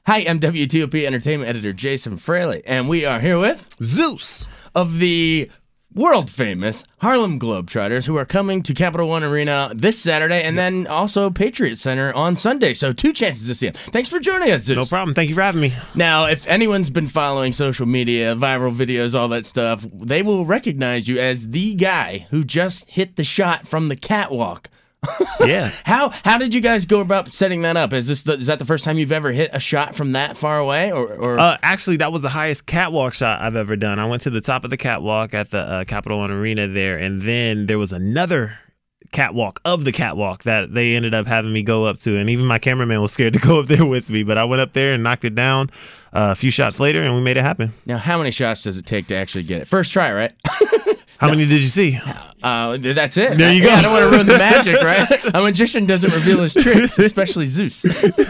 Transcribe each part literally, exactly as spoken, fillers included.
Hi, I'm W T O P Entertainment Editor Jason Fraley, and we are here with Zeus of the world-famous Harlem Globetrotters, who are coming to Capital One Arena this Saturday, and then also Patriot Center on Sunday. So two chances to see them. Thanks for joining us, Zeus. No problem. Thank you for having me. Now, if anyone's been following social media, viral videos, all that stuff, they will recognize you as the guy who just hit the shot from the catwalk. Yeah. How how did you guys go about setting that up? Is this the, is that the first time you've ever hit a shot from that far away, or? or... Uh, actually, that was the highest catwalk shot I've ever done. I went to the top of the catwalk at the uh, Capital One Arena there, and then there was another catwalk of the catwalk that they ended up having me go up to, and even my cameraman was scared to go up there with me, but I went up there and knocked it down uh, a few shots later, and we made it happen. Now, how many shots does it take to actually get it? First try, right? How no. many did you see? Uh, that's it. There you I, go. Yeah, I don't want to ruin the magic, right? A magician doesn't reveal his tricks, especially Zeus.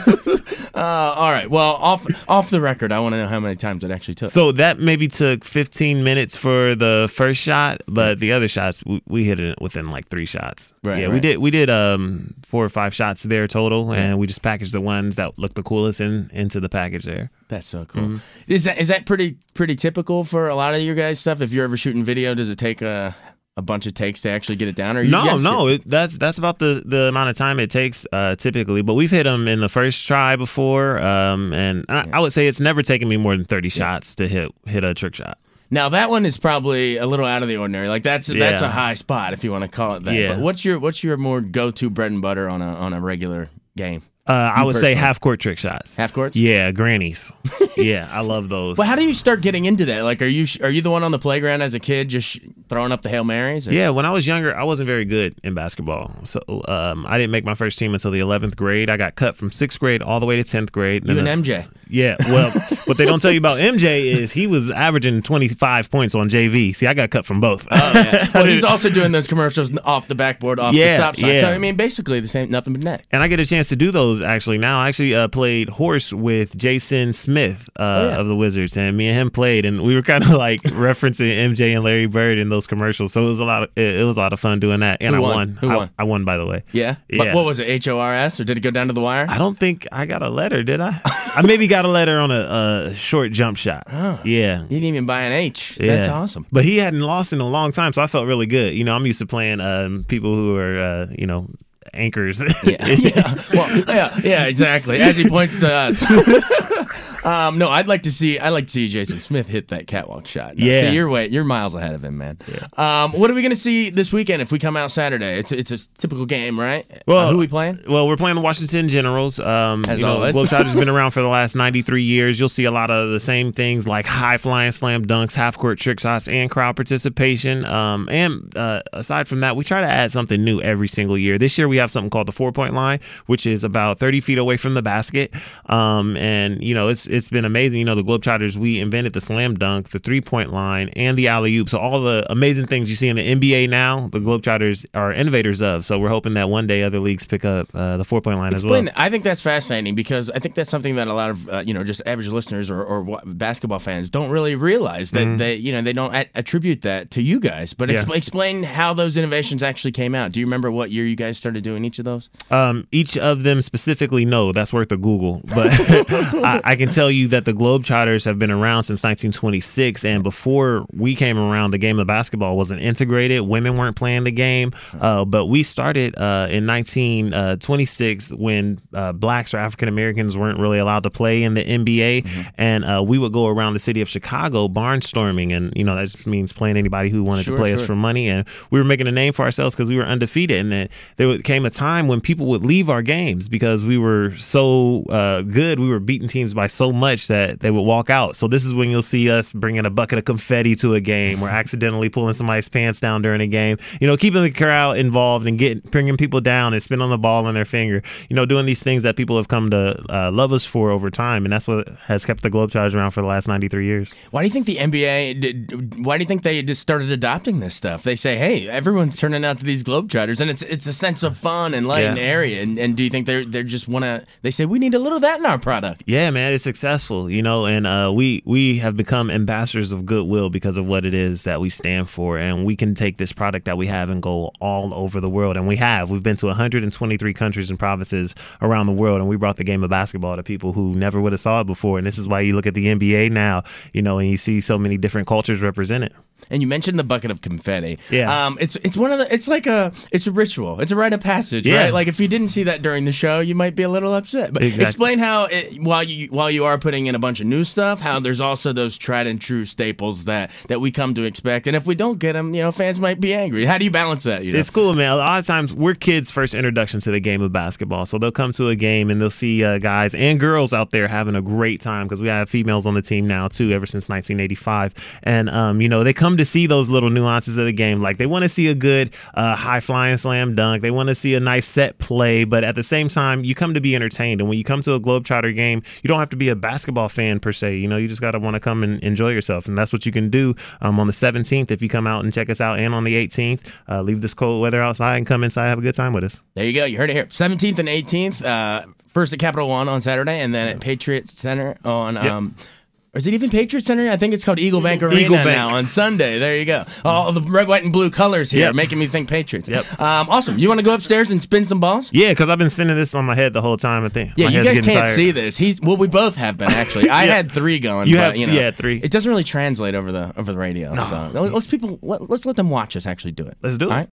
uh, all right. Well, off off the record, I want to know how many times it actually took. So that maybe took fifteen minutes for the first shot, but the other shots we, we hit it within like three shots. Right. Yeah, right. we did. We did um four or five shots there total, yeah. and we just packaged the ones that looked the coolest in into the package there. That's so cool. Mm-hmm. Is that is that pretty pretty typical for a lot of your guys' stuff? If you're ever shooting video, does it take a a bunch of takes to actually get it down? Or you no, guys no, it, that's that's about the, the amount of time it takes uh, typically. But we've hit them in the first try before, um, and I, yeah. I would say it's never taken me more than thirty yeah. shots to hit hit a trick shot. Now that one is probably a little out of the ordinary. Like that's Yeah. that's a high spot if you want to call it that. Yeah. But what's your what's your more go to bread and butter on a on a regular game? Uh, I You would personally. say half court trick shots. Half courts? Yeah, grannies. Yeah, I love those. Well, how do you start getting into that? Like, are you are you the one on the playground as a kid just sh- throwing up the Hail Marys? Or? Yeah, when I was younger, I wasn't very good in basketball. So um, I didn't make my first team until the eleventh grade. I got cut from sixth grade all the way to tenth grade. You and the, M J. Yeah, well, what they don't tell you about M J is he was averaging twenty-five points on J V. See, I got cut from both. Oh, yeah. Well, he's also doing those commercials off the backboard, off Yeah, the stop sign. yeah. So, I mean, basically the same, nothing but net. And I get a chance to do those actually now. I actually uh, played horse with Jason Smith uh, Oh, yeah. of the Wizards, and me and him played, and we were kind of like referencing M J and Larry Bird in those commercials. So it was a lot of it, it was a lot of fun doing that, and Who I won? won. Who I, won? I won, by the way. Yeah? Yeah. But what was it, H O R S, or did it go down to the wire? I don't think I got a letter, did I? I maybe got a letter on a, a short jump shot. Oh. Yeah. You didn't even buy an H. Yeah. That's awesome. But he hadn't lost in a long time, so I felt really good. You know, I'm used to playing um, people who are, uh, you know, anchors. Yeah, yeah. Well, yeah, yeah, exactly. As he points to us. um, no, I'd like to see. I'd like to see Jason Smith hit that catwalk shot. No, Yeah. see, you're way, you're miles ahead of him, man. Yeah. Um, what are we gonna see this weekend if we come out Saturday? It's it's a typical game, right? Well, uh, who are we playing? Well, we're playing the Washington Generals. Um, As you know, always. Globetrotters been around for the last ninety-three years. You'll see a lot of the same things like high flying slam dunks, half court trick shots, and crowd participation. Um, and uh, aside from that, we try to add something new every single year. This year we have something called the four point line, which is about thirty feet away from the basket. Um, and you know, it's it's been amazing. You know, the Globetrotters, we invented the slam dunk, the three point line, and the alley oop. So all the amazing things you see in the N B A now, the Globetrotters are innovators of. So we're hoping that one day other leagues pick up uh, the four point line Explain, as well. I think that's fascinating because I think that's something that a lot of uh, you know just average listeners or, or wa- basketball fans don't really realize that Mhm. they you know they don't a- attribute that to you guys. But Yeah. expl- explain how those innovations actually came out. Do you remember what year you guys started doing each of those? Um, each of them specifically, no, that's worth a Google. But I, I can tell you that the Globetrotters have been around since nineteen twenty-six, and before we came around, the game of basketball wasn't integrated. Women weren't playing the game, uh, but we started uh, in nineteen twenty-six when uh, blacks or African Americans weren't really allowed to play in the N B A, mm-hmm. and uh, we would go around the city of Chicago barnstorming, and you know that just means playing anybody who wanted Sure, to play sure. us for money, and we were making a name for ourselves because we were undefeated, and then there came a time when people would leave our games because we were so uh, good. We were beating teams by so much that they would walk out. So this is when you'll see us bringing a bucket of confetti to a game or accidentally pulling somebody's pants down during a game. You know, keeping the crowd involved and getting bringing people down and spin on the ball on their finger. You know, doing these things that people have come to uh, love us for over time, and that's what has kept the Globetrotters around for the last ninety-three years. Why do you think the N B A? Did, why do you think they just started adopting this stuff? They say, "Hey, everyone's turning out to these Globetrotters," and it's it's a sense of fun and light Yeah. and airy. And, and do you think they're they're just want to? They say we need a little of that in our product. Yeah, man, it's successful, you know, and uh, we we have become ambassadors of goodwill because of what it is that we stand for, and we can take this product that we have and go all over the world, and we have. We've been to one hundred twenty-three countries and provinces around the world, and we brought the game of basketball to people who never would have saw it before, and this is why you look at the N B A now, you know, and you see so many different cultures represented. And you mentioned the bucket of confetti. Yeah. Um, it's it's one of the it's like a it's a ritual. It's a rite of passage, Yeah. right? Like if you didn't see that during the show, you might be a little upset. But Exactly. explain how it, while you while you are putting in a bunch of new stuff, how there's also those tried and true staples that that we come to expect. And if we don't get them, you know, fans might be angry. How do you balance that? You know? It's cool, man. A lot of times we're kids' first introduction to the game of basketball. So they'll come to a game and they'll see uh, guys and girls out there having a great time, because we have females on the team now, too, ever since nineteen eighty-five. And, um, you know, they come to see those little nuances of the game. Like they want to see a good uh, high-flying slam dunk. They want to see a nice set play. But at the same time, you come to be entertained. And when you come to a Globetrotter game, you don't have to be a basketball fan per se. You know, you just got to want to come and enjoy yourself. And that's what you can do um, on the seventeenth if you come out and check us out, and on the eighteenth. Uh, leave this cold weather outside and come inside, have a good time with us. There you go. You heard it here. seventeenth and eighteenth. Uh, first at Capital One on Saturday, and then at Patriot Center on. Yep. Um, Or is it even Patriot Center? I think it's called Eagle Bank Arena Eagle Bank. now on Sunday. There you go. All the red, white, and blue colors here Yep. making me think Patriots. Yep. Um, awesome. You want to go upstairs and spin some balls? Yeah, because I've been spinning this on my head the whole time. I think. Yeah, my you head's guys getting can't tired. see this. He's well, we both have been actually. I Yeah. had three going. You but, have- you know, yeah, three. It doesn't really translate over the over the radio. So let's people let, let's let them watch us actually do it. Let's do it. All right?